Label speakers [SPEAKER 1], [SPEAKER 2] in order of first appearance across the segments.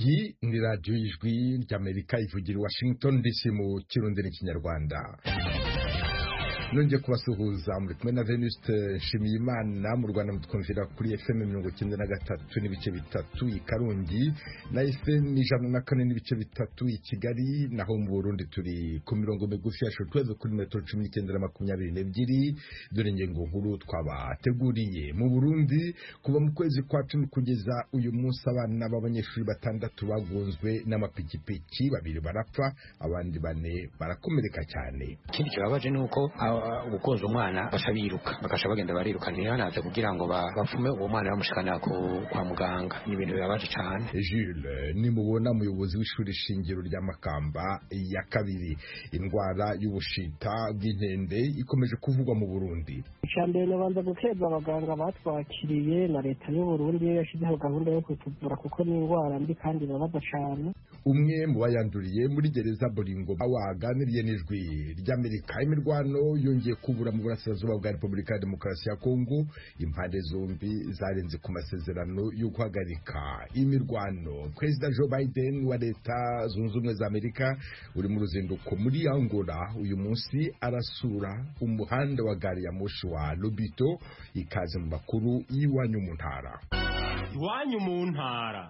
[SPEAKER 1] iyi ni radiyo y'ijwi ry'Amerika ivugira i Washington DC mu kirundi n'ikinyarwanda. Nongeye kubasuhuza muri kumwe na Venuste Nshimiyimana mu Rwanda mutwumvira kuri FM 93 n'ibice bitatu i Karongi na FM 104 n'ibice bitatu i Kigali, naho mu Burundi turi ku mirongo migufi ya shortwave kuri metro 1922. Dore ingingo nkuru twabateguriye. Mu Burundi kuva mu kwezi kwa 10 kugeza uyu munsi abana b'abanyeshuri batandatu bagunzwe n'amapikipiki, babiri barapfa abandi bane barakomereka cyane.
[SPEAKER 2] Ikindi kibabaje nuko ubukonje umwana bashabiruka bakasha bagenda bariruka ntiyanaze kugira ngo bapfume uwo mwana bamushikana kwa muganga. Ni ibintu bibabaje cyane.
[SPEAKER 1] Jules nimubona umuyobozi w'ishuri shingiro rya Makamba ya kabiri, indwara y'ubushita bw'inkende ikomeje kuvugwa mu Burundi.
[SPEAKER 3] Icyambere nabanza gukeza abaganga batwakiriye na leta y'u Burundi yashizeho gahunda yo kutuvura kuko ni indwara mbi kandi irabaza cyane.
[SPEAKER 1] Umwe mu bayanduriye muri gereza Bolingo waganiriye n'ijwi ry'Amerika. Imirwano yongeye kubura mu burasirazuba bwa Repubulika ya Demokarasi ya Kongo. Impande zombi zarenze ku masezerano yo guhagarika imirwano. Perezida Joe Biden wa Leta Zunze Ubumwe za Amerika uri mu ruzinduko muri Angola uyu munsi arasura umuhanda wa gari ya moshi wa Lobito. Ikaze mu makuru y'iwanyu mu ntara.
[SPEAKER 4] Iwanyu mu ntara.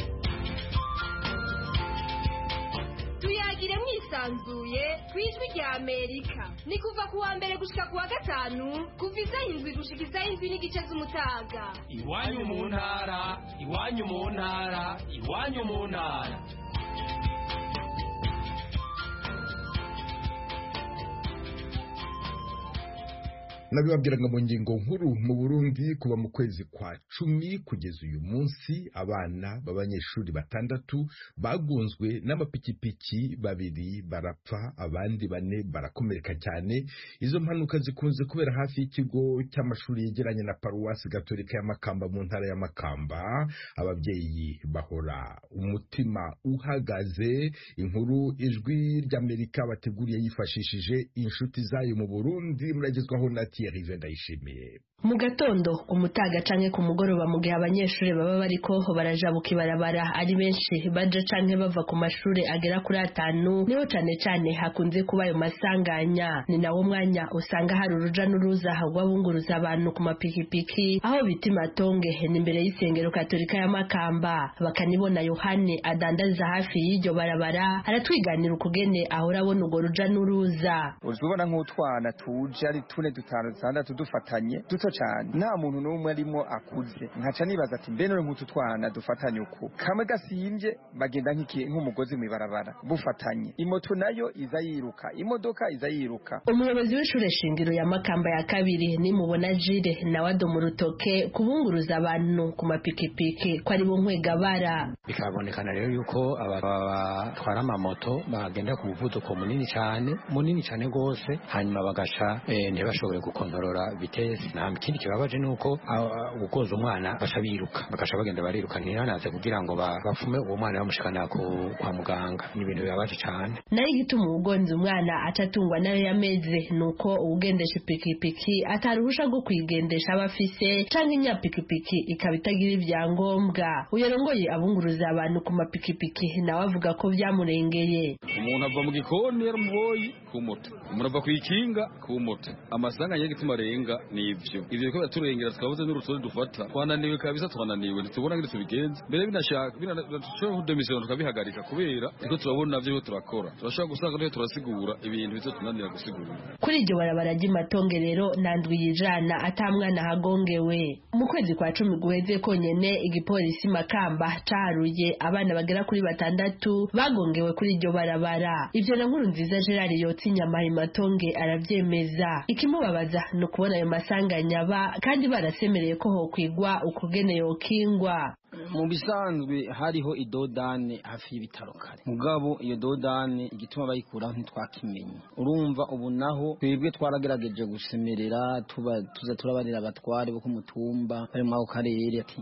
[SPEAKER 5] Tuyagire mwisanzuye kwijwi rya Amerika. Ni kuva kuwa mbere gushika kuwa gatanu kuva izayindwi gushika izayindwi n'igice z'umutaga.
[SPEAKER 4] Iwanyu mu ntara, iwanyu mu ntara, iwanyu mu ntara.
[SPEAKER 1] Nabibabwiraga mu ngingo nkuru. Mu Burundi kuva mu kwezi kwa 10 kugeza uyu munsi abana b'abanyeshuri batandatu bagunzwe n'amapikipiki, babiri barapfa abandi bane barakomereka cyane. Izo mpanuka zikunze kubera hafi y'ikigo cy'amashuri yegeranye na Paruwasi Gatolika ya Makamba mu ntara ya Makamba. Ababyeyi bahora umutima uhagaze. Inkuru ijwi ry'Amerika bateguriye yifashishije inshuti zayo mu Burundi muragezwaho na
[SPEAKER 6] mu gatondo, umutaga canke ku mugoroba mu gihe abanyeshuri baba bariko barajabuka ibarabara ari benshi baje canke bava ku mashuri agera kuri 5, niho cane cane hakunze kuba ayo masanganya. Ni nawo mwanya usanga hari uruja n'uruza rw'abunguruza abantu ku mapikipiki aho bita Matonge n'imbere y'isengero Katolika ya Makamba. Bakanibona Yohane adandaza hafi y'iryo barabara aratwiganira ukugene ahora abona urwo ruja n'uruza.
[SPEAKER 7] Uzubona nk'utwana tuje ari 4 5 6 dufatanye duto cyane, nta muntu n'umwe arimo akuze. Nkaca nibaza ati mbe none nk'utu twana dufatanye uko kamwe gasimbye bagenda nk'umugozi mu ibarabara bufatanye, imoto nayo iza yiruka, imodoka iza yiruka.
[SPEAKER 6] Umuyobozi w'ishure shingiro ya Makamba ya kabiri nimubona Jire nawe adomu rutoke kubunguruza abantu ku mapikipiki ko ari bo nkwegabara.
[SPEAKER 2] Bikabonekana rero yuko abatwara amamoto bagenda ku muvuduko munini cyane gose, hanyuma bagasha ntibashobore gukontorora vitesse. Nta kindi kibabaje nuko ubukoze umwana bashabiruka bakasha bagenda bariruka ntiyanaze kugira ngo bapfume uwo mwana bamushikana kwa muganga. Ni ibintu bibabaje cyane.
[SPEAKER 6] Nayo igituma ubugonze umwana atatungwa nayo yameze nuko ugendesha ipikipiki ataruhusha rwo kwigendesha abafise canke inyapikipiki ikabitagira ibyangombwa. Uyarongoye abunguruza abantu ku mapikipiki nawe avuga ko byamurengeye.
[SPEAKER 8] Umuntu ava mu gikoni yaramuboyi ku moto, umuntu ava ku ikinga ku moto. Amasanga y'igituma renga nivyo biko baturengera twabuze n'urutonde dufata. Twananiwe kabisa, twananiwe ntitubona ngire tubigenze. Mbere binashaka binashobora kudemisiyona tukabihagarika kubera iko turabona navyo turakora. Turashaka gusanga rero turasigura ibintu bizo tunanira gusigura.
[SPEAKER 6] Kuri iryo barabara ry'Imatonge rero nandwi yijana atamwana hagongewe. Mu kwezi kwa 10 guheze konyene igipolisi Makamba caruye abana bagera kuri 6 bagongewe kuri iryo barabara. Ivyo na nkuru nziza Gerard Yotsinyama Imatonge aravyemeza. Ikimubabaza no kubona ayo masanganya kandi barasemereye ko ho kwigwa ukugene yokingwa.
[SPEAKER 9] Mu bisanzwe hariho idodane hafi y'ibitaro kare, mugabo iyo dodane igituma bayikura ntitwakimenye. Urumva ubu naho twebwe twaragerageje gusemerera tuza turabarira abatware bo kumutumba bari mu karere ati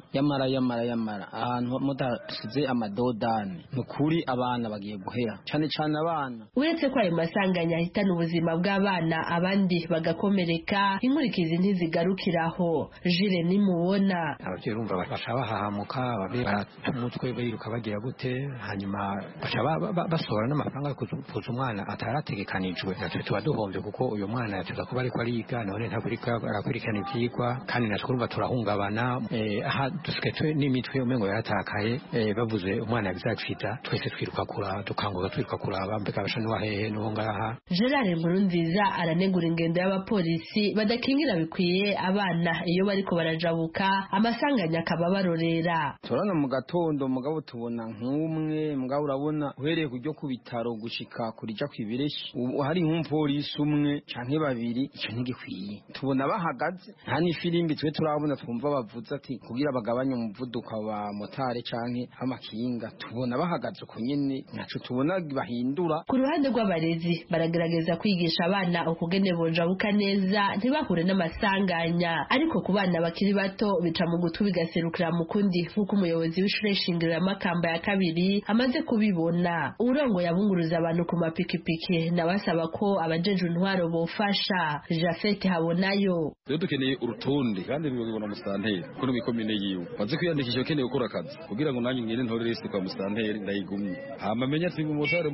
[SPEAKER 9] yamara ahantu mudasize amadodane nukuri abana bagiye guhera cyane abana.
[SPEAKER 6] Uretse ko ayo masanganya ahitana ubuzima bw'abana abandi bagakomereka, inkurikizi ntizigarukiraho. Jire nimubona
[SPEAKER 2] abavyeyi urumva bashabahamuka barajabuka barata umutwe biruka bagira gute hanyuma baca basohora n'amafaranga yo kuza umwana atarategekanijwe natwe tuba duhombye kuko uyu mwana yateza kuba ariko ariga none ntabwo arakurikirana ivyigwa kandi natwe urumva turahungabana aha dusigaye n'imitwe umengo yaratakaye bavuze umwana yabizacita twese twiruka kuraba dukanguka twiruka kuraba mbega basha n'uwahehe n'uwo ngaha.
[SPEAKER 6] Gerard Nkurunziza aranegura ingendo y'abapolisi badakingira bikwiye abana iyo bariko barajabuka amasanganya akaba barorera.
[SPEAKER 9] Turana mu gatondo mugabo tubona nk'umwe mugabo urabona uhereye kujyo ku bitaro gushika kurija kwibireshi hari nk'umupolisi umwe canke babiri ico ntigikwiye tubona bahagaze nta n'ifirimbi twe turabona twumva bavuze ati kugira bagabanye umuvuduko wa motare canke amakinga tubona bahagaze uko nyene naco tubona bahindura.
[SPEAKER 6] Ku ruhande rw'abarezi baragerageza kwigisha abana ukugene bojabuka neza ntibahure n'amasanganya ariko ku bana bakiri bato bica mu gutu bigaserukira mu kundi nk'uko umuyobozi w'ishure shingiro ya Makamba ya kabiri amaze kubibona. Urongo yabunguruza abantu ku mapikipiki nabasaba ko abajeje intwaro bofasha. Jafet Habonayo:
[SPEAKER 8] rero dukeneye urutonde kandi bibona musanteri ko n'imikomine yiwe maze kwiyandikisha ukeneye gukora akazi kugira ngo nanjye ngire ntore liste kwa musanteri ndayigumye hama menya ati umumotari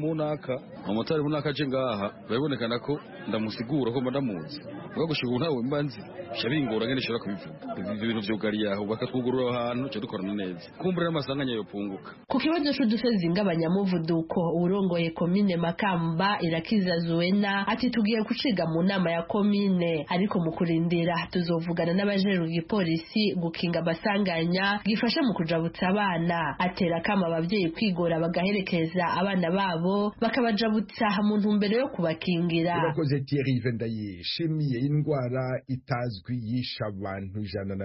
[SPEAKER 8] munaka aje ngaha babonekana ko ndamusigura ko ndamuzi ubwo gushika ntawe mbanzi shabingora ngene shobora kubivuga ibintu vyugariye aho bakatwugurura ahantu cyo dukorana neza kumbura n'amasanganya yo punguka.
[SPEAKER 6] Ku kibazo c'udusozi ng'abanyamuvuduko urongoye komine Makamba Irakiza Zuena ati tugiye kuciga mu nama ya komine ariko mu kurindira tuzovugana n'abajeru igipolisi gukinga amasanganya gifasha mu kujabutsa abana. Atera kama abavyeyi kwigora bagaherekeza abana babo bakabajabutsa mu ntumbero yo kubakingira.
[SPEAKER 1] Urakoze Thierry Vendayishimiye. Indwara itazwi yisha abantu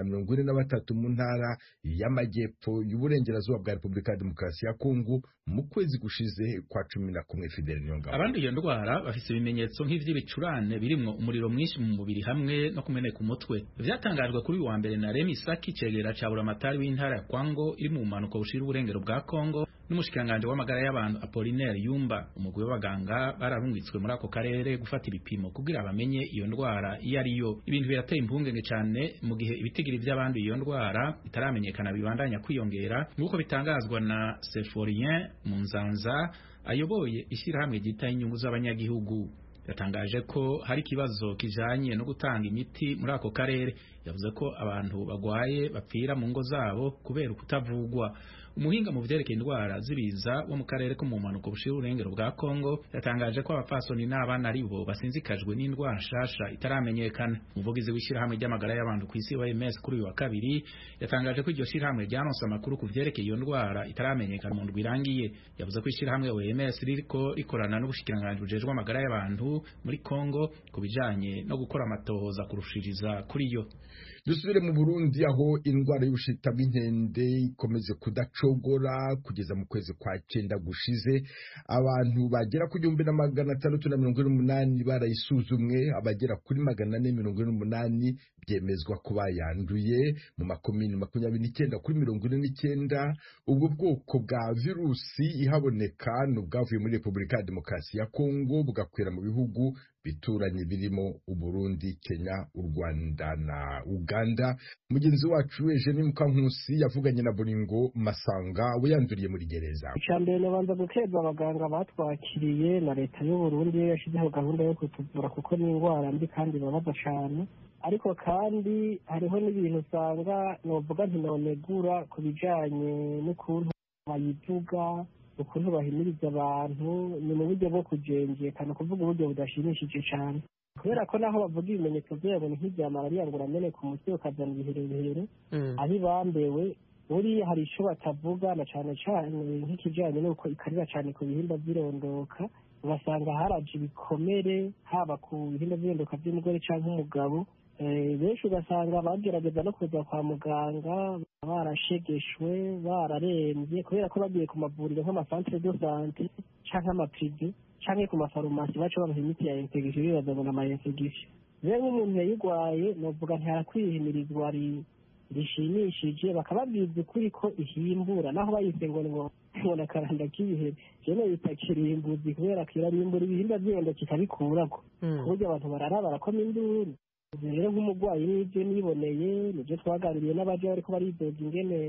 [SPEAKER 1] 143 mu ntara y'amajyepfo y'uburengerazuba bwa Repubulika ya Demokarasi ya Kongo mu kwezi gushize kwa 11 Fidel Nyongabo.
[SPEAKER 10] Abandi iyo ndwara bafise ibimenyetso nk'ivy'ibicurane birimwo umuriro mwinshi mu mubiri hamwe no kumeneka umutwe. Vyatangajwe kuri wa mbere na Remi Saki cegera ca buramatari w'intara ya Kwango iri mu manuko bushira uburengero bwa Kongo n'umushikanganje w'amagara y'abantu Apollinaire Yumba. Umugwi w'abaganga bararungitswe muri ako karere gufata ibipimo kugira bamenye iyo ndwara iyo ariyo. Ibintu birateye impungenge cyane mu gihe ibitigiri by'abandi iyo ndwara bitaramenyekana bibandanya kwiyongera nk'uko bitangazwa na Seforien Munzanza ayoboye ishyirahamwe ryitaye inyungu z'abanyagihugu. Yatangaje ko hari kibazo kijanye no gutanga imiti muri ako karere. Yavuze ko abantu bagwaye bapfira mu ngo zabo kubera kutavugwa. Umuhinga mu vyerekeye indwara zibiza wo mu karere ko mu manuko bushira urengero bwa Kongo yatangaje ko abapfasoni n'abana aribo basinzikajwe n'indwara nshasha itaramenyekana. Umuvugizi w'ishirahamwe ry'amagara y'abantu ku isi OMS kuri uyu wa kabiri yatangaje ko iryo shirahamwe ryanonse amakuru ku vyerekeye iyo ndwara itaramenyekana mu ndwi irangiye. Yavuze ko ishirahamwe OMS ririko rikorana n'ubushikiranganje bujejwe amagara y'abantu muri Kongo kubijanye no gukora amatohoza kurushiriza kuri yo.
[SPEAKER 1] Dusubire mu Burundi aho indwara y'ubushita bw'inkende ikomeze kudacogora kugeza mu kwezi kwa 9 gushize abantu bagera ku 1648 barayisuzumwe abagera kuri 448 byemezwa ko bayanduye mu makomini 29 kuri 49. Ubwo bwoko bwa virusi ihaboneka n'ubwavuye muri Repubulika ya Demokarasi ya Kongo bugakwira mu bihugu bituranye birimo Uburundi, Kenya, u Rwanda na Uganda. Mugenzi wacu Eugene Mukankusi yavuganye na Boringo Masanga wiyanduriye muri gereza.
[SPEAKER 3] Icambere nabanza gukeza abaganga batwakiriye na leta y'u Burundi yashizeho gahunda yo kutuvura kuko ni indwara mbi kandi babaza cyane. Ariko kandi hariho n'ibintu usanga novuga ntinonegura ku bijanye n'ukuntu bayivuga ukuntu bahimiriza abantu ni mu buryo bwo kujenjekana kuvuga uburyo budashimishije cyane kubera ko naho bavuga ibimenyetso byabo ni nk'ibya malariya ngo urameneka umutwe ukazana ibiherehere aho ibambewe buriya hari icyo batavuga na cyane cyane nk'ikijyanye n'uko ikarira cyane ku bihimba by'irondoka ugasanga haraje ibikomere haba ku bihimba by'irondoka by'umugore cyangwa umugabo. Benshi ugasanga bagerageza no kuza kwa muganga barashegeshwe bararembye kubera ko bagiye ku mavuriro nk'amasantere de sante cyangwa amaprive cyangwa ku mafarumasi baca babaha imiti ya infection birazabona ama infection. Rero nk'umuntu yayigwaye novuga ntihakwihimirizwa rishimishije bakababwiza ukuri ko ihimbura naho bayise ngo akaranda k'ibihe jene bitakirimbuzi kubera kirarimbura ibihimba by'enda kikabikurako ku buryo abantu barara barakoma induru. Rero nk'umugwayi n'ibyo niboneye nibyo twaganiriye n'abaje bariko baridoga ingene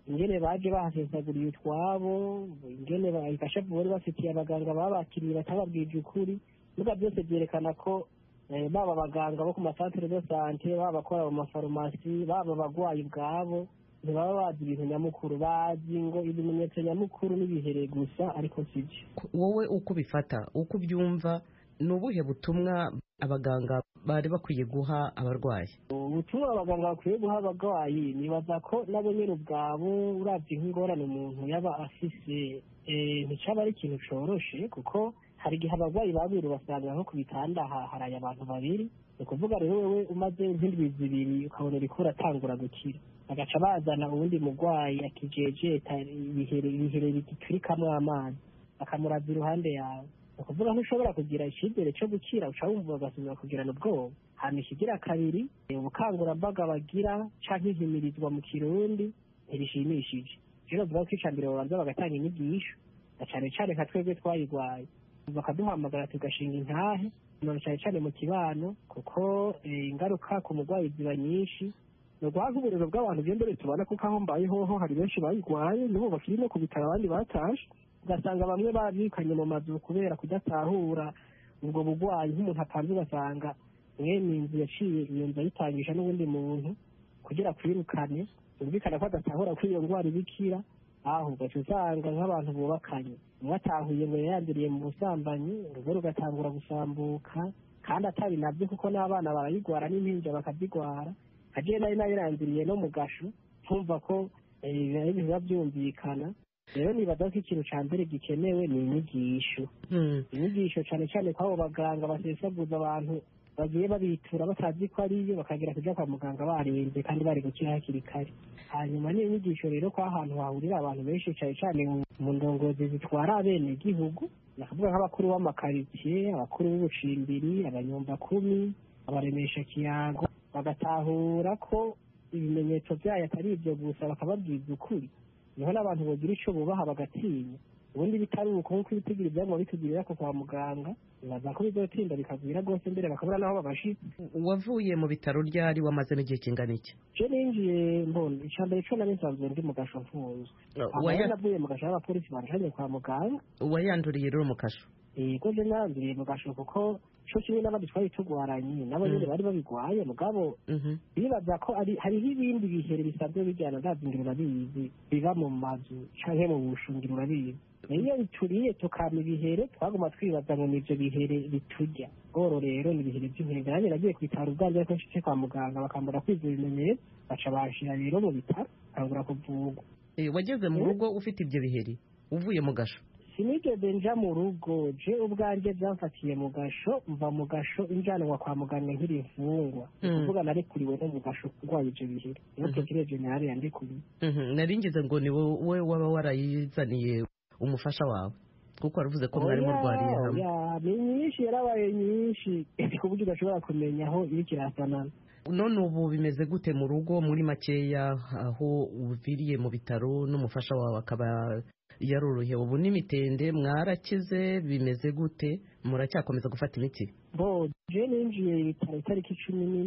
[SPEAKER 3] ingene baje bahasesaguriye utwabo, ingene bagashavu bari bafitiye abaganga babakiriye batababwije ukuri. Nuko byose byerekana ko baba abaganga bo ku masantere de sante, baba abakora mu mafarumasi, baba abagwayi ubwabo ntibaba bazi ibintu nyamukuru, bazi ngo ibimenyetso nyamukuru n'ibihere gusa, ariko sibyo.
[SPEAKER 11] Wowe uko bifata, uko ubyumva, ni ubuhe butumwa abaganga bari bakwiye guha abarwayi?
[SPEAKER 3] Ubutumwa abaganga bakwiye guha abarwayi, nibaza ko nabo nyine ubwabo uravye nk'ingorane umuntu yaba afise nticaba ari ikintu coroshe, kuko hari igihe abarwayi babiri basanga nko ku bitanda haraye abantu babiri. Ni ukuvuga rero wewe umaze nk'indwi zibiri ukabona uriko uratangura gukira, bagaca bazana uwundi murwayi akijejeta ibihere bigiturikamwo amazi bakamuraza iruhande yawe. Ni ukuvuga ntushobora kugira icyizere cyo gukira, uca wumva ugasubira kugirana ubwoba. Hama ikigira kabiri, ubukangurambaga bagira canke ihimirizwa mu kirundi ntibishimishije. Rero bavuga ko icambere babanza bagatanga inyigisho, na cane cane nka twebwe twayigwaye bakaduhamagara tugashinga intahe, na cane cane mu kibano, kuko ingaruka ku murwayi ziba nyinshi. Ni uguha nk'uburero bw'abantu bw'embere tubona, kuko aho mbaye hoho hari benshi bayigwaye nibo bakiri no ku bitaro, abandi batashe, ugasanga bamwe babikanye mu mazu kubera kudatahura ubwo bugwayi. Nk'umuntu apanze ugasanga mwene inzu yaciye iyo nzu ayitangisha n'ubundi muntu kugira kwirukane, byumvikana ko adatahura ko iyo ndwara ibikira. Ahubwo usanga nk'abantu bubakanye, umwe atahuye ngo yayanduriye mu busambanyi, urugo rugatangura gusambuka, kandi atari nabyo, kuko n'abana barayigwara n'impinja bakazigwara. Agiye nari nayiranduriye no mu gasho, ntumva ko biba byumvikana. Rero nibaza ko ikintu ca mbere gikenewe ni inyigisho. Inyigisho cane cane kw'abo baganga basesaguza abantu bagiye babitura batazi ko ariyo, bakagira kuja kwa muganga barembye kandi bari gukira hakiri kare. Hanyuma ni inyigisho rero ko ahantu hahurira abantu benshi cane cane mu ndongozi zitwara abene gihugu, nakavuga nk'abakuru b'amakaritsiye, abakuru b'ubucimbiri, abanyumbakumi, abaremesha kiyago, bagatahura ko ibimenyetso vyayo atari ivyo gusa, bakababwiza ukuri. Niho n'abantu bogira ico bubaha bagatinya. Ubundi bitari uko nkuko ibitigiri vyamwa bitugirira ko kwa muganga, baza ko bizotinda bikagwira rwose, mbere bakabura naho babashitse.
[SPEAKER 11] Wavuye mu bitaro ryari, wamaze n'igihe kingana iki?
[SPEAKER 3] Je ninjiye mbona icambere co nari nsanzwe ndi mu gasho mfunzwe. Navuye mu gasho abapolisi banjanye kwa muganga.
[SPEAKER 11] Wayanduriye rero mu kasho?
[SPEAKER 3] Ko je naranduriye mu gasho kuko co kimwe n'abandi twari tugwaranye nabo nyene bari babigwaye, mugabo bibaza ko hariho ibindi bihere bisanzwe bijyana ndazingira urabizi biba mu mazu canke mu bushungiro urabizi. Iyo bituriye tukama ibihere twaguma twibaza ngo nivyo bihere biturya. Oro rero ni ibihere by'inkenga. Nanjye nagiye kwitara ubwanjye ariko nshitse kwa muganga bakambura kwiza ibimenyetso, baca banshira rero mu bitaro kangura kuvugwa.
[SPEAKER 11] Wageze mu rugo ufite ibyo biheri uvuye mu gasho?
[SPEAKER 3] Sinigeze nja mu rugo, je ubwanjye byamfatiye mu gasho, mva mu gasho injanwa kwa muganga nkiri imfungwa. Kuvuga narekuriwe no mu gasho kurwaye ivyo bihere. Niyo Procureur General yandikuriye.
[SPEAKER 11] Naringize ngo ni wowe waba warayizaniye umufasha wawe, kuko waravuze ko mwari murwariye hamwe.
[SPEAKER 3] Ni nyinshi, yarabaye nyinshi ku buryo udashobora kumenya aho iri kirasanana.
[SPEAKER 11] None ubu bimeze gute mu rugo muri makeya, aho uviriye mu bitaro n'umufasha wawe akaba yarorohewe? Ubu n'imitende mwarakize, bimeze gute? Muracyakomeza gufata imiti?
[SPEAKER 3] Je ninjiye ibitaro itariki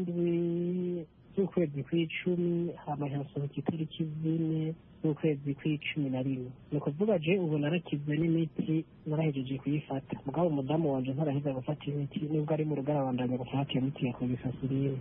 [SPEAKER 3] 17 z'ukwezi kw'icumi, hama hasohoka itariki 4 z'ukwezi kw'icumi. Ni ukuvuga je ubu narakize n'imiti narahejeje kuyifata, mugabo umudamu wanje ntaraheza gufata imiti, nubwo ari mu rugo arabandanya gufata iyo miti ya Cloxacillin.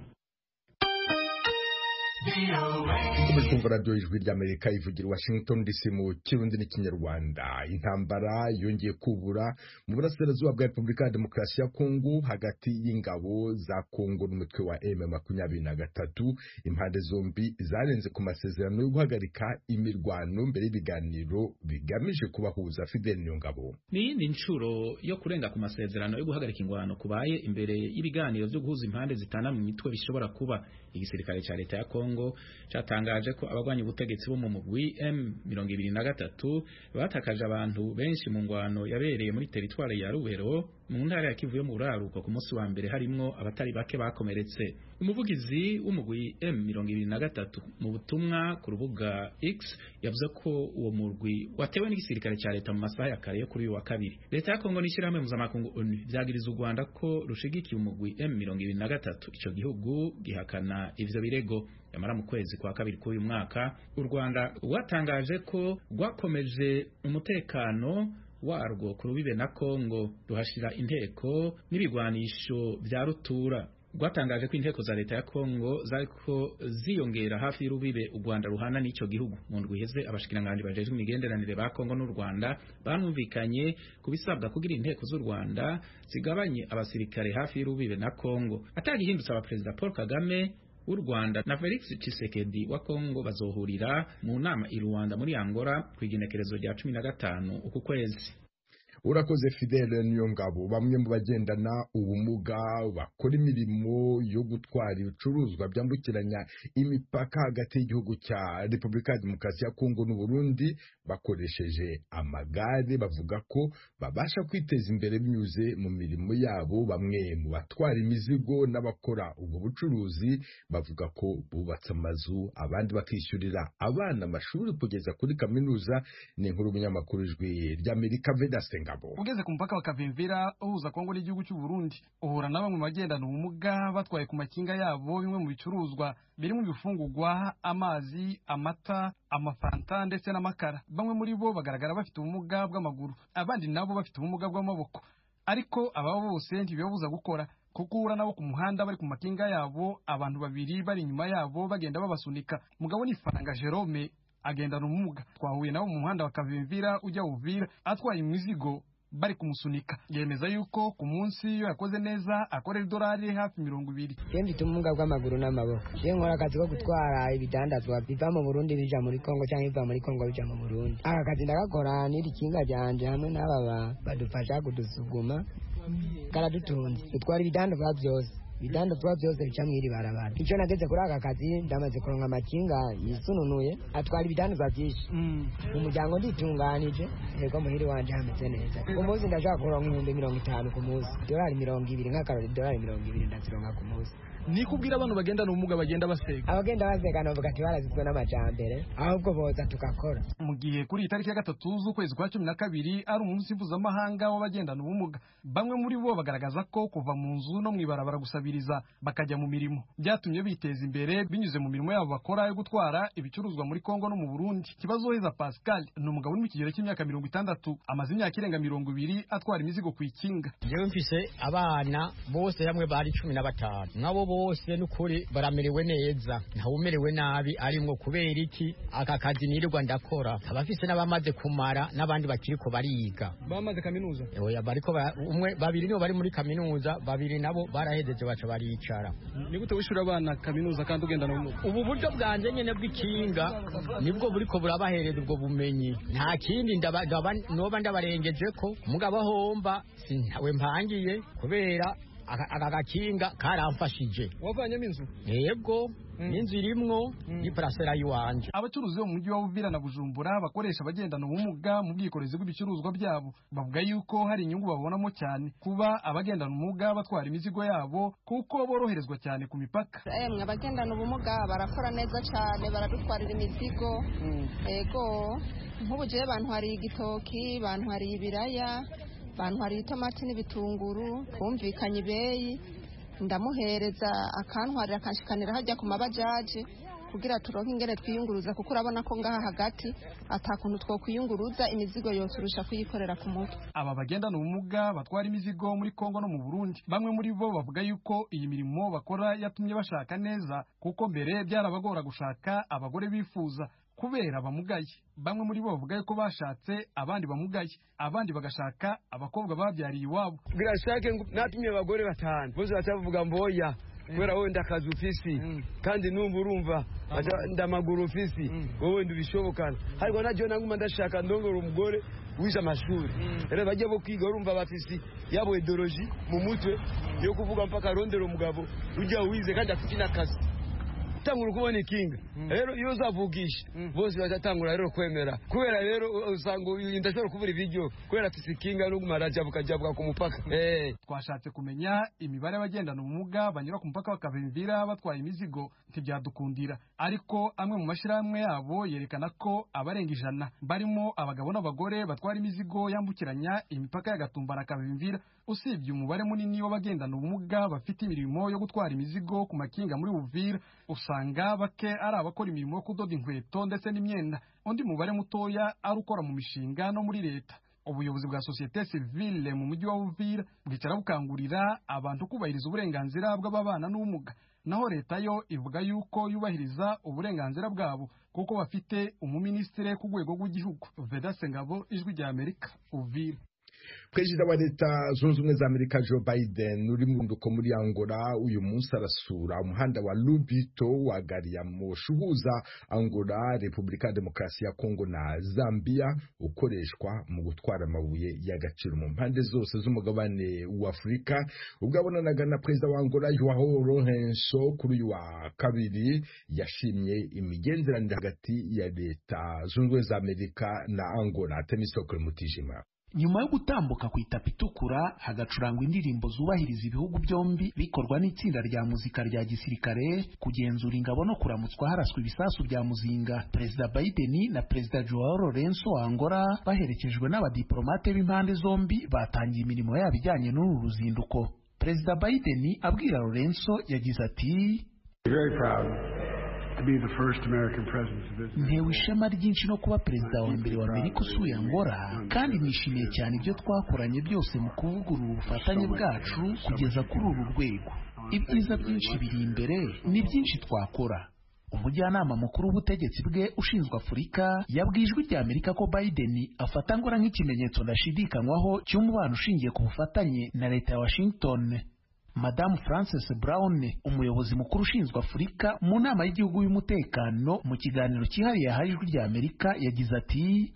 [SPEAKER 1] kumva radiyo ijwi ry'Amerika ivugira Washington DC mu kirundi n'ikinyarwanda. Intambara yongeye kubura mu burasirazuba bwa Repubulika ya Demokarasi ya Kongo hagati y'ingabo za Kongo n'umutwe wa M23. Impande zombi zarenze ku masezerano yo guhagarika imirwano mbere y'ibiganiro bigamije kubahuza. Fidel Nyongabo:
[SPEAKER 10] ni ncuro yo kurenga ku masezerano yo guhagarika ingwano kubaye imbere y'ibiganiro byo guhuza impande zitana mu mitwe bishobora kuba. Igisirikare cya leta ya Kongo cyatangaje ko abagwanya ubutegetsi bo mu mugwi M23 batakaje abantu benshi mu ngwano yabereye muri teritwari ya Rubero mu ntara ya Kivu yo mu buraruko ku munsi wa mbere harimwo abatari bake bakomeretse. Umuvugizi w'umugwi M23 mu butumwa ku rubuga X yavuze ko uwo murwi watewe n'igisirikare cya leta mu masaha ya kare yo kuri uyu wa kabiri. Leta ya Kongo n'ishirahamwe mpuzamakungu ONU vyagiriza u Rwanda ko rushigikiye umugwi M23. Ico gihugu gihakana ivyo birego. Yamara mu kwezi kwa kabiri k'uyu mwaka u Rwanda rwatangaje ko rwakomeje umutekano warwo ku rubibe na Kongo ruhashira inteko n'ibigwanisho vya rutura. Rwatangaje ko inteko za leta ya Kongo zariko ziyongera hafi y'urubibe u Rwanda ruhana n'ico gihugu. Mu ndwi iheze abashikiranganje bajejwe imigenderanire ba Kongo n'u Rwanda banumvikanye kubisabwa kugira inteko z'u Rwanda zigabanye abasirikare hafi y'urubibe na Kongo. Atagihindutse abaperezida Paul Kagame w'u Rwanda na Felix Tshisekedi wa Kongo bazohurira mu nama i Rwanda muri Angola ku igenekerezo rya 15 uku kwezi.
[SPEAKER 1] Urakoze Fidele Niyongabo. Bamwe mu bagendana ubumuga bakora imirimo yo gutwara ibicuruzwa byambukiranya imipaka hagati y'igihugu cya Repubulika ya Demokarasi ya Kongo n'u Burundi bakoresheje amagare bavuga ko babasha kwiteza imbere binyuze mu mirimo yabo. Bamwe mu batwara imizigo n'abakora ubwo bucuruzi bavuga ko bubatse amazu, abandi bakishyurira abana amashuri kugeza kuri kaminuza. Ni inkuru y'umunyamakuru w'Ijwi ry'Amerika Vedaste Ngabo.
[SPEAKER 12] Ugeze ku mpaka wa Kavimvira uhuza Kongo n'igihugu cy'u Burundi uhura na bamwe mu bagendana ubumuga batwaye ku makinga yabo bimwe mu bicuruzwa birimo ibifungurwa, amazi, amata, amafanta ndetse n'amakara. Bamwe muri bo bagaragara bafite ubumuga bw'amaguru, abandi nabo bafite ubumuga bw'amaboko, ariko aba bose ntibibabuza gukora kuko uhura nabo ku muhanda bari ku makinga yabo, abantu babiri bari inyuma yabo bagenda babasunika. Mugabo ni Faranga Jerome agendana ubumuga. Twahuye nabo mu muhanda wa Kavimvira ujya Uvira atwaye imizigo bari kumusunika. Yemeza yuko ku munsi iyo yakoze neza akorera $20 hafi 20.
[SPEAKER 13] Mfite ubumuga bw'amaguru n'amaboko. Nkora akazi ko gutwara ibidandazwa biva mu Burundi bija muri Kongo cyangwa biva muri Kongo bija mu Burundi. Aka kazi ndagakora n'iri kinga ryanje hamwe n'aba badufasha kudusuguma karadutunze. Dutwara ibidandazwa byose. Bidandazwa byose bica mwiri barabara. Icyo nageze kuri aka kazi ndamaze kuronka amakinga yisununuye atwara ibidandazwa byinshi. Umuryango nditunganije yego muhiri wanje hameze neza. Umuzi ndashaka kuronka 50 ku munsi. $20 nk'akarori $20 ndazironka ku munsi.
[SPEAKER 12] Nikubwira abantu bagendana ubumuga bagenda basega.
[SPEAKER 13] Abagenda basega navuga ati barazizwe n'amajambere ahubwo boza tukakora.
[SPEAKER 12] Mu gihe kuri itariki ya 3 z'ukwezi kwa 12 ari umunsi mpuzamahanga w'abagendana ubumuga, bamwe muri bo bagaragaza ko kuva mu nzu no mwibarabara gusabiriza bakajya mu mirimo byatumye biteza imbere binyuze mu mirimo yabo bakora yo gutwara ibicuruzwa muri Kongo no mu Burundi. Kibazo Heza Pascal ni umugabo uri mu kigero cy'imyaka 60 amaze imyaka irenga 20 atwara imizigo ku ikinga.
[SPEAKER 14] Jewe mfise abana bose hamwe bari 15 nabo bose n'ukuri baramerewe neza, ntawumerewe nabi arimwo kubera iki aka kazi nirirwa ndakora. Abafise n'abamaze kumara n'abandi bakiriko bariga
[SPEAKER 12] bamaze kaminuza.
[SPEAKER 14] Oya bariko umwe babiri nibo bari muri kaminuza, babiri nabo barahejeje baca baricara.
[SPEAKER 12] Ni gute wishura abana kaminuza kandi ugendana ubumuga?
[SPEAKER 14] Ubu buryo bwanje nyene bw'ikinga nibwo buriko burabahereza ubwo bumenyi, nta kindi noba ndabarengeje ko mugabo homba sintawe mpangiye kubera aka gakinga karamfashije.
[SPEAKER 12] Wavanyemo inzu?
[SPEAKER 14] Yego, n'inzu irimwo ni parasera yiwanje.
[SPEAKER 12] Abacuruzi bo mu mujyi wa Uvira na Bujumbura bakoresha abagendana ubumuga mu bwikorezi bw'ibicuruzwa byabo bavuga yuko hari inyungu babonamo cyane kuba abagendana ubumuga batwara imizigo yabo kuko boroherezwa cyane ku mipaka.
[SPEAKER 15] Abagendana ubumuga barakora neza cyane, baradutwarira imizigo. Yego, nk'ubu jewe abantu hari igitoki, abantu hari ibiraya, abantu hari itomati n'ibitunguru, kumvikanye ibeyi, ndamuhereza akantwarira akanshikanira hajya ku mabajaji kugira turonke ingene twiyunguruza, kuko urabona ko ngaha hagati atakuntu twokwiyunguruza, imizigo yose urusha kuyikorera ku mutwe.
[SPEAKER 12] Aba bagendana ubumuga batwara imizigo muri Kongo no mu Burundi, bamwe muri bo bavuga yuko iyi mirimo bakora yatumye bashaka neza, kuko mbere byarabagora gushaka abagore bifuza kubera bamugaye. Bamwe muri bo bavuga ko bashatse abandi bamugaye, abandi bagashaka abakobwa babyariye iwabo.
[SPEAKER 16] Birashake natumye abagore 5 bose batavuga mboya kubera wowe ndakazi ufisi kandi numva urumva ndamaguru ufisi wowe ndubishobokana, ariko najyo nanguma ndashaka ndongora umugore wize amashuri. Rero bajye bo kwiga urumva bafisi yabo ideology mu mutwe yo kuvuga mpaka rondero umugabo ujya wize kandi afite n'akazi. bazatangura kubona ikinga rero iyo uzavugisha bose bazatangura rero kwemera kubera rero usanga ndashobora kubura ibiryo kubera tusikinga no kumarajabuka ku mupaka.
[SPEAKER 12] Twashatse kumenya imibare y'abagendana ubumuga banyura ku mupaka bakavimvira batwaye imizigo ntibyadukundira, ariko amwe mu mashyirahamwe yabo yerekana ko abarenga 100 barimo abagabo n'abagore batwara imizigo yambukiranya imipaka ya Gatumba na Kavimvira. Usibye umubare munini w'abagendana ubumuga bafite imirimo yo gutwara imizigo ku makinga muri Uvira, usanga bake ari abakora imirimo yo kudoda inkweto ndetse n'imyenda, undi mubare mutoya ari ukora mu mishinga no muri leta. Ubuyobozi bwa societe civile mu mujyi wa Uvira bwicara bukangurira abantu kubahiriza uburenganzira bw'ababana n'ubumuga, naho leta yo ivuga yuko yubahiriza uburenganzira bwabo kuko bafite umuministire ku rwego rw'igihugu. Vedaste Ngabo, Ijwi rya Amerika, Uvira.
[SPEAKER 1] Perezida wa Leta Zunze Ubumwe za Amerika Joe Biden uri mu nduko muri Angola uyu munsi arasura umuhanda wa Lubito wa gari ya moshi uhuza Angola, Repubulika ya Demokarasi ya Kongo na Zambia ukoreshwa mu gutwara amabuye y'agaciro mu mpande zose z'umugabane wa Afurika. Ubwo abonanaga na Perezida wa Angola Joao Lourenço kuri uyu wa kabiri yashimye imigenderanire hagati ya Leta Zunze Ubumwe za Amerika na Angola. Temisokle Mutijima.
[SPEAKER 17] Nyuma yo gutambuka ku itapi itukura hagacurangwa indirimbo zubahiriza ibihugu byombi bikorwa n'itsinda rya muzika rya gisirikare, kugenzura ingabo no kuramutswa haraswa ibisasu bya muzinga, Perezida Biden na Perezida Joao Lourenço wa Angola baherekejwe n'abadiplomate b'impande zombi batangiye imirimo yabo ijyanye n'uru ruzinduko. Perezida Biden abwira Lourenço yagize ati, ntewe ishema ryinshi no kuba perezida wa mbere wa Amerika usuye Angola, kandi nishimiye cyane ibyo twakoranye byose mu kuvugurura ubufatanye bwacu kugeza kuri uru rwego. Ibyiza byinshi biri imbere, ni byinshi twakora. Umujyanama mukuru w'ubutegetsi bwe ushinzwe Afurika yabwiye Ijwi rya Amerika ko Biden afata Angola nk'ikimenyetso ndashidikanywaho cy'umubano ushingiye ku bufatanye na leta ya Washington. Madamu Frances Brown, umuyobozi mukuru ushinzwe Afurika mu nama y'igihugu y'umutekano, mu kiganiro cyihariye yahaye Ijwi rya Amerika yagize ati,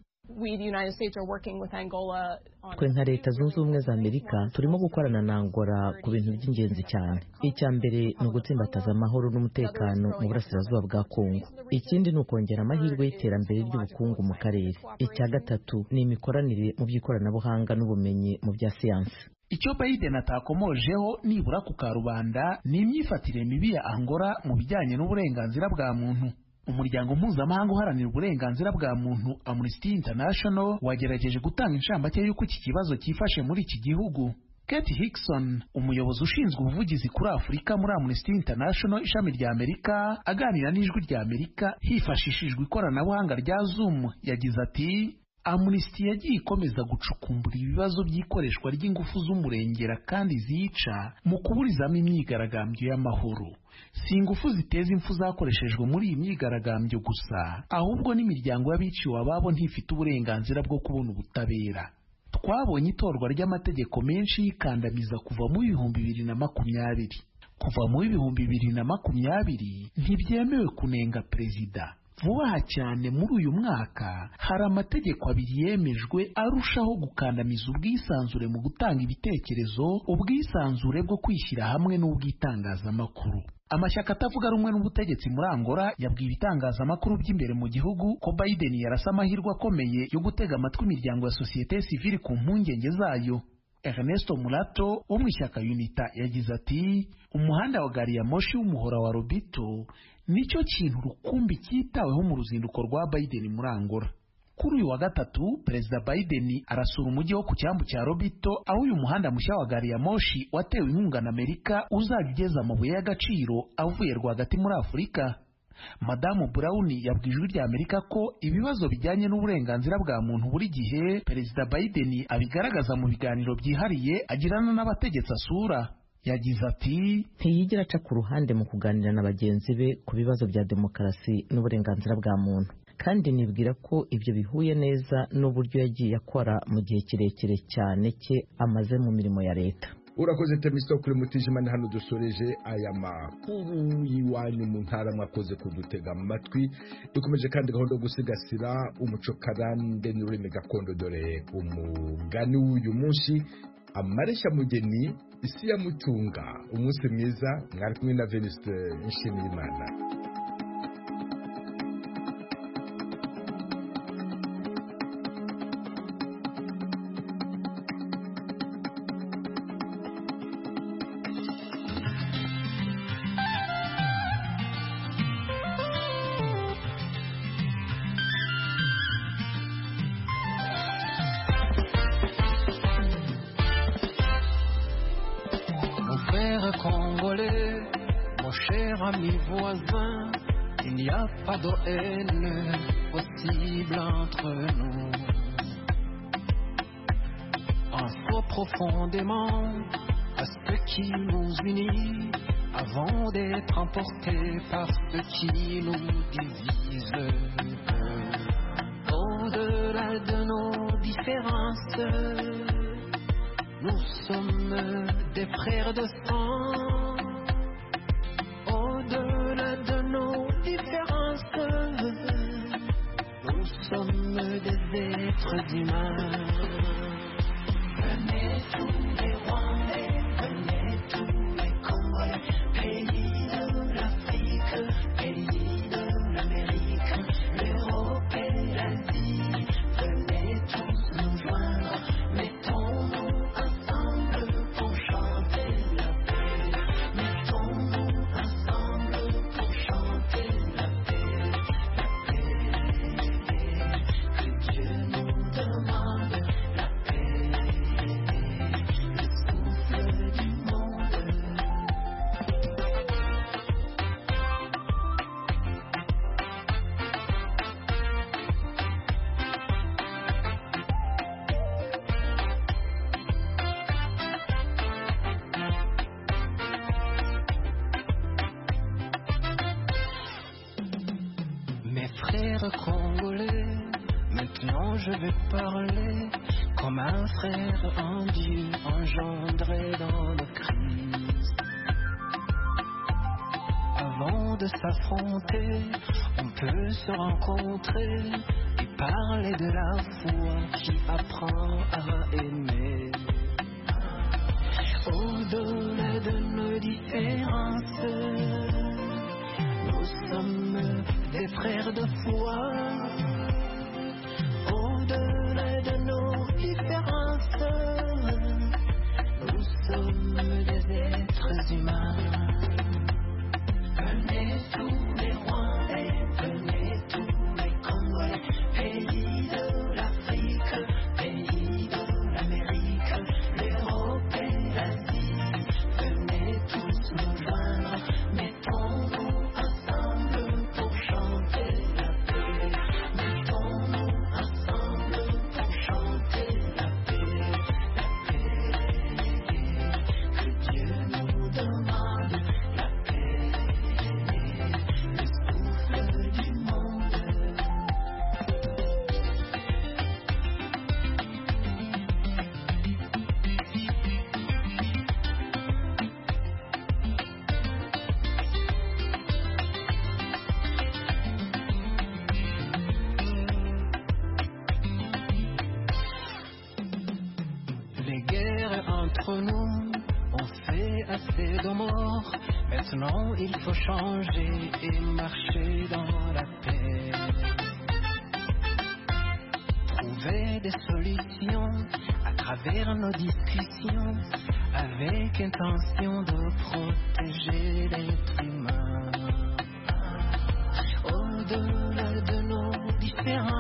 [SPEAKER 18] twe nka Leta Zunze Ubumwe za Amerika turimo gukorana na Angola ku bintu by'ingenzi cyane. Icya mbere ni ugutsimbataza amahoro n'umutekano mu burasirazuba bwa Kongo. Ikindi ni ukongera amahirwe y'iterambere ry'ubukungu mu karere. Icya gatatu ni imikoranire mu by'ikoranabuhanga n'ubumenyi mu bya siyansi.
[SPEAKER 17] Icyo Biden atakomojeho nibura ku karubanda ni imyifatire mibi ya Angola mu bijyanye n'uburenganzira bwa muntu. Umuryango mpuzamahanga uharanira uburenganzira bwa muntu Amnesty International wagerageje gutanga inshamake y'uko iki kibazo cyifashe muri iki gihugu. Kate Hickson, umuyobozi ushinzwe ubuvugizi kuri Afurika muri Amnesty International ishami rya Amerika, aganira n'Ijwi rya Amerika hifashishijwe ikoranabuhanga rya Zoom, yagize ati, Amnesty yagiye ikomeza gucukumbura ibibazo by'ikoreshwa ry'ingufu z'umurengera kandi zica mu kuburizamo imyigaragambyo y'amahoro. Si ingufu ziteza impfu zakoreshejwe muri iyi myigaragambyo gusa, ahubwo n'imiryango y'abiciwe ababo ntifite uburenganzira bwo kubona ubutabera. Twabonye itorwa ry'amategeko menshi y'ikandamiza kuva mu 2020. Kuva mu 2020 ntibyemewe kunenga perezida. Vuba aha cyane muri uyu mwaka hari amategeko 2 yemejwe arushaho gukandamiza ubwisanzure mu gutanga ibitekerezo, ubwisanzure bwo kwishyira hamwe n'ubwitangazamakuru. Amashyaka atavuga rumwe n'ubutegetsi muri Angola yabwiye ibitangazamakuru by'imbere mu gihugu ko Biden yarasa amahirwe akomeye yo gutega amatwi imiryango ya societe civile ku mpungenge zayo. Ernesto Mulato wo mu ishyaka UNITA yagize ati, umuhanda wa gari ya moshi w'umuhora wa Lubito nicyo kintu rukumbi cyitaweho mu ruzinduko rwa Biden muri Angola. Kuri uyu wa gatatu, Perezida Biden arasura umujyi wo ku cyambu cya Lubito, aho uyu muhanda mushya wa gari ya moshi watewe inkunga na Amerika uzajya ugeza amabuye y'agaciro avuye rwagati muri Afurika. Madamu Brown yabwiye Ijwi rya Amerika ko ibibazo bijyanye n'uburenganzira bwa muntu buri gihe Perezida Biden abigaragaza mu biganiro byihariye agirana n'abategetsi asura. Yagize ati,
[SPEAKER 18] ntiyigera aca ku ruhande mu kuganira na bagenzi be ku bibazo bya demokarasi n'uburenganzira bwa muntu, kandi nibwira ko ibyo bihuye neza n'uburyo yagiye akora mu gihe kirekire cyane cye amaze mu mirimo ya leta.
[SPEAKER 1] Urakoze Temistokle Mutijima. Hano dusoreje aya makuru y'iwanyu mu ntara, mwakoze kudutega amatwi. Dukomeje kandi gahunda yo gusigasira umuco karande n'ururimi gakondo, dore umugani w'uyu munsi, amareshya mugeni isi ya mutunga. Umunsi mwiza, mwari kumwe na Venuste Nshimiyimana.
[SPEAKER 19] Congolais, mon cher ami voisin, il n'y a pas de haine possible entre nous. Pensons profondément à ce qui nous unit avant d'être emportés par ce qui nous divise. Au-delà de nos différences, nous sommes des frères de sang. Au-delà de nos différences, nous sommes des êtres humains. Venez tous les Rwandais, venez tous les Congolais, pays de l'Afrique, pays de l'Amérique, l'Europe et l'Asie. Venez tous nous joindre, mettons-nous ensemble pour chanter la paix. Mettons-nous ensemble pour chanter la paix. La paix que Dieu nous demande, la paix, le souffle du monde. Mes frères congolais, maintenant je vais parler comme un frère en Dieu engendré dans le Christ. Avant de s'affronter, on peut se rencontrer et parler de la foi qui apprend à aimer. Au-delà de nos différences, nous sommes des frères de foi. Au-delà de nos différences, nous sommes des êtres humains. Venez tous les Rwandais, venez tous les Congolais, pays de l'Afrique, pays de l'Amérique, l'Europe et l'Asie. Venez tous nous joindre, mettons-nous ensemble pour chanter la paix. Mettons-nous ensemble pour chanter la paix. La paix que Dieu nous demande, la paix, le souffle du monde. Les guerres entre nous ont fait assez de morts. Maintenant il faut changer et marcher dans la paix. Trouver des solutions à travers nos discussions, avec intention de protéger l'être humain. Au-delà de nos différences,